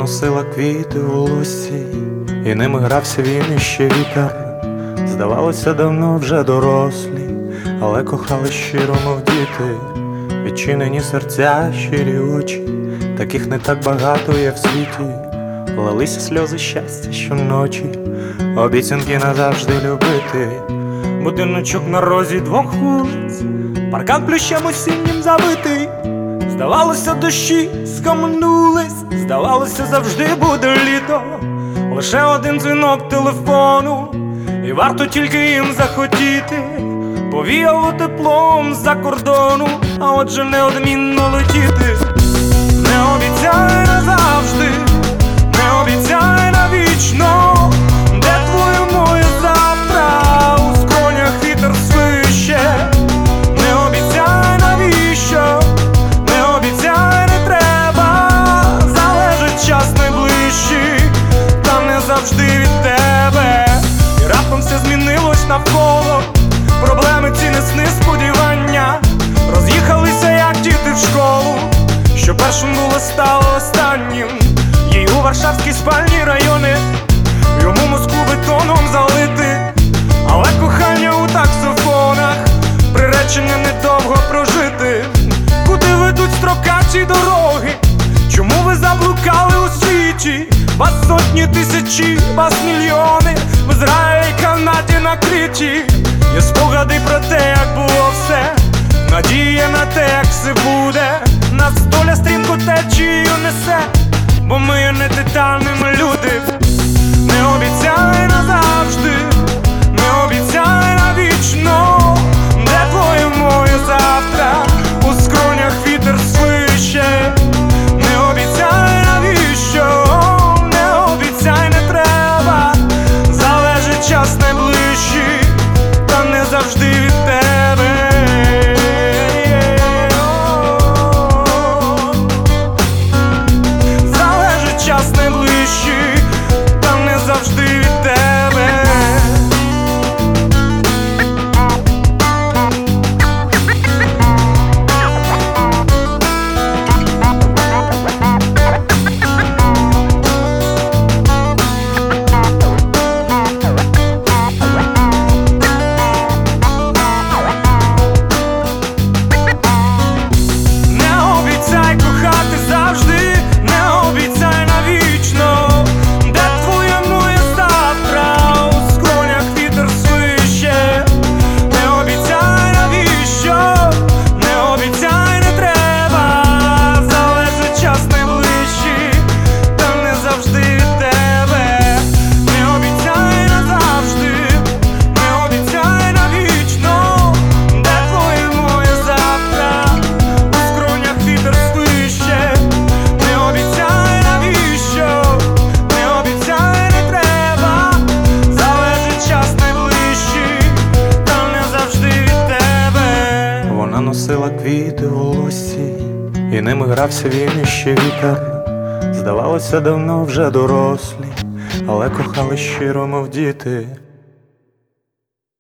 носила квіти у лосі, і ними грався він іще вітер. Здавалося, давно вже дорослі, але кохали щиро, мов діти. Відчинені серця, щирі очі, таких не так багато є в світі. Лилися сльози щастя щоночі, обіцянки назавжди любити. Будиночок на розі двох вулиць, паркан плющем осіннім забитий. Здавалося, дощі скам'янулись, здавалося, завжди буде літо. Лише один дзвінок телефону, і варто тільки їм захотіти. Повіяло теплом з-за кордону, а отже неодмінно летіти. Не обіцяй назавжди, не обіцяй навічно, де твоє моє завтра, у скронях вітер свище. Не обіцяй навіщо, не обіцяй, не треба, залежить час найближчий, та не завжди від тебе. І раптом все змінилось навколо, проблеми ці не сни, сподівання роз'їхалися, як діти в школу. Що першим було, стало останнім. Їй у варшавській спальні райони, йому Москву бетоном залити. Але кохання у таксофонах, приречене недовго прожити. Куди ведуть строкаті дороги? Чому ви заблукали у світі? Вас сотні тисячі, вас мільйони, в Ізраїлі, Канаді, на Криті. Є спогади про те, як було все, надія на те, як все буде. Нас доля стрімко течією несе, бо ми є не титанами люди. Не обіцяй назавжди, не обіцяй навічно, де твоє моє завтра, у скронях вітер свище. Не обіцяй навіщо, не обіцяй, не треба, залежить час найближчий, та не завжди від тебе. Залежить час найближчий, та не завжди від тебе. Носила квіти у лосі, і ними грався він іще вітер. Здавалося, давно вже дорослі, але кохали щиро, мов діти.